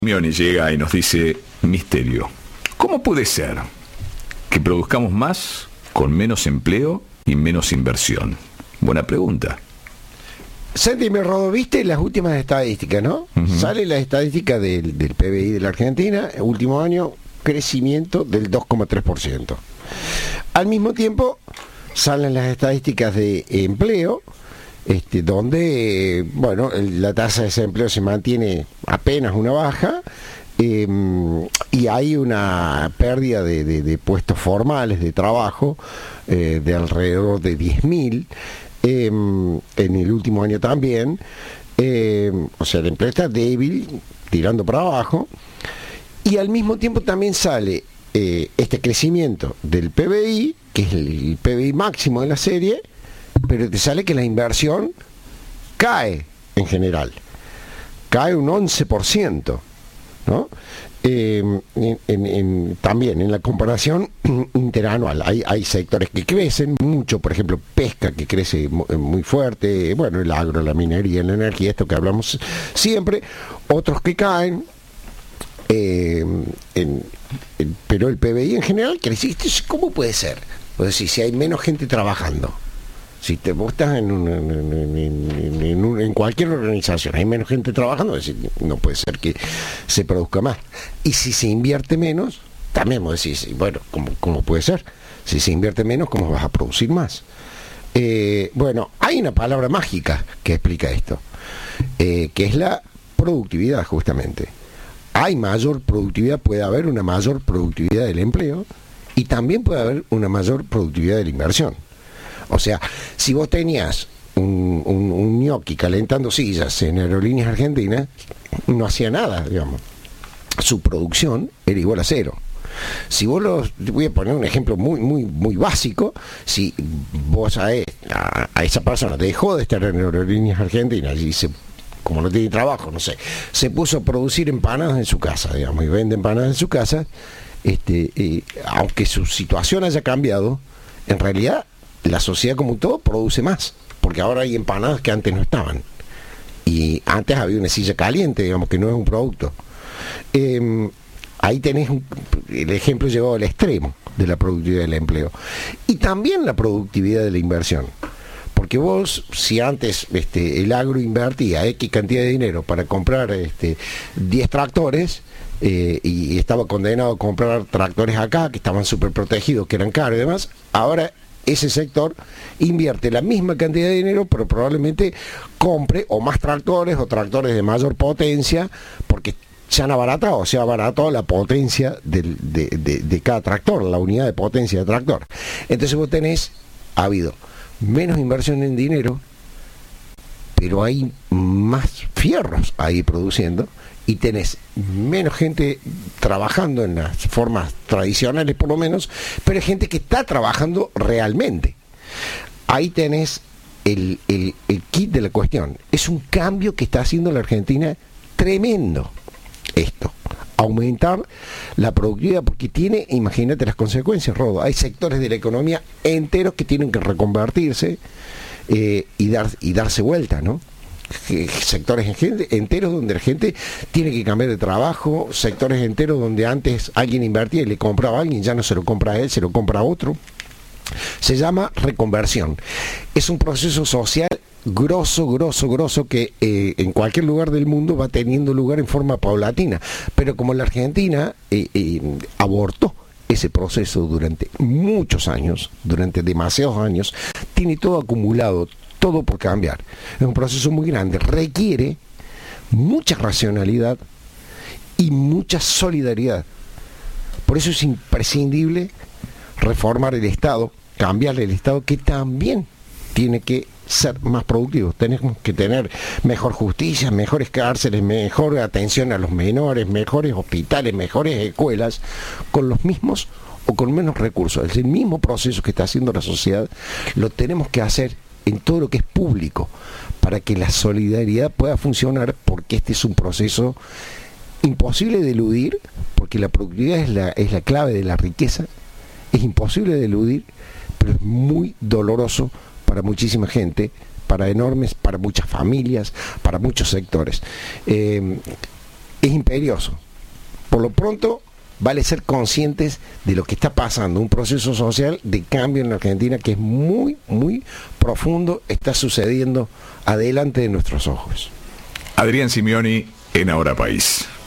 Mioni llega y nos dice: misterio, ¿cómo puede ser que produzcamos más con menos empleo y menos inversión? Buena pregunta. Santi, me rodó, viste las últimas estadísticas, ¿no? Sale la estadística del PBI de la Argentina, el último año, crecimiento del 2,3%. Al mismo tiempo, salen las estadísticas de empleo, donde, la tasa de desempleo se mantiene apenas una baja, y hay una pérdida de puestos formales de trabajo de alrededor de 10.000 en el último año también. O sea, el empleo está débil, tirando para abajo, y al mismo tiempo también sale este crecimiento del PBI, que es el PBI máximo de la serie, pero te sale que la inversión cae en general, cae un 11%, ¿no? También en la comparación interanual hay sectores que crecen mucho, por ejemplo pesca, que crece muy fuerte, el agro, la minería, la energía, esto que hablamos siempre, otros que caen, pero el PBI en general crece. ¿Cómo puede ser? O sea, si hay menos gente trabajando, si vos estás en cualquier organización, hay menos gente trabajando, es decir, no puede ser que se produzca más. Y si se invierte menos, también vos decís, ¿cómo puede ser? Si se invierte menos, ¿cómo vas a producir más? Hay una palabra mágica que explica esto, que es la productividad, justamente. Hay mayor productividad, puede haber una mayor productividad del empleo, y también puede haber una mayor productividad de la inversión. O sea, si vos tenías un ñoqui calentando sillas en Aerolíneas Argentinas, no hacía nada, digamos. Su producción era igual a cero. Si vos voy a poner un ejemplo muy básico, si vos a esa persona dejó de estar en Aerolíneas Argentinas y como no tiene trabajo, se puso a producir empanadas en su casa, digamos, y vende empanadas en su casa, aunque su situación haya cambiado, en realidad la sociedad como todo produce más, porque ahora hay empanadas que antes no estaban, y antes había una silla caliente, digamos, que no es un producto. Ahí tenés el ejemplo llevado al extremo de la productividad del empleo, y también la productividad de la inversión, porque vos, si antes el agro invertía X cantidad de dinero para comprar 10 tractores, y estaba condenado a comprar tractores acá, que estaban súper protegidos, que eran caros y demás, ahora ese sector invierte la misma cantidad de dinero, pero probablemente compre o más tractores o tractores de mayor potencia, porque se ha abaratado la potencia de cada tractor, la unidad de potencia de tractor. Entonces vos ha habido menos inversión en dinero, pero hay más fierros ahí produciendo, y tenés menos gente trabajando en las formas tradicionales, por lo menos, pero hay gente que está trabajando realmente. Ahí tenés el kit de la cuestión. Es un cambio que está haciendo la Argentina tremendo, esto. Aumentar la productividad, porque imagínate las consecuencias, Rodo. Hay sectores de la economía enteros que tienen que reconvertirse y darse vuelta, ¿no? Sectores enteros donde la gente tiene que cambiar de trabajo, sectores enteros donde antes alguien invertía y le compraba a alguien, ya no se lo compra a él, se lo compra a otro. Se llama reconversión. Es un proceso social grosso que en cualquier lugar del mundo va teniendo lugar en forma paulatina, pero como la Argentina abortó ese proceso durante muchos años, durante demasiados años, tiene todo acumulado, todo por cambiar. Es un proceso muy grande, requiere mucha racionalidad y mucha solidaridad. Por eso es imprescindible reformar el Estado, cambiar el Estado, que también tiene que ser más productivo. Tenemos que tener mejor justicia, mejores cárceles, mejor atención a los menores, mejores hospitales, mejores escuelas, con los mismos o con menos recursos. Es el mismo proceso que está haciendo la sociedad, lo tenemos que hacer en todo lo que es público, para que la solidaridad pueda funcionar, porque este es un proceso imposible de eludir, porque la productividad es la clave de la riqueza, es imposible de eludir, pero es muy doloroso para muchísima gente, para muchas familias, para muchos sectores. es imperioso. Por lo pronto, vale ser conscientes de lo que está pasando, un proceso social de cambio en la Argentina que es muy, muy profundo, está sucediendo adelante de nuestros ojos. Adrián Simioni en Ahora País.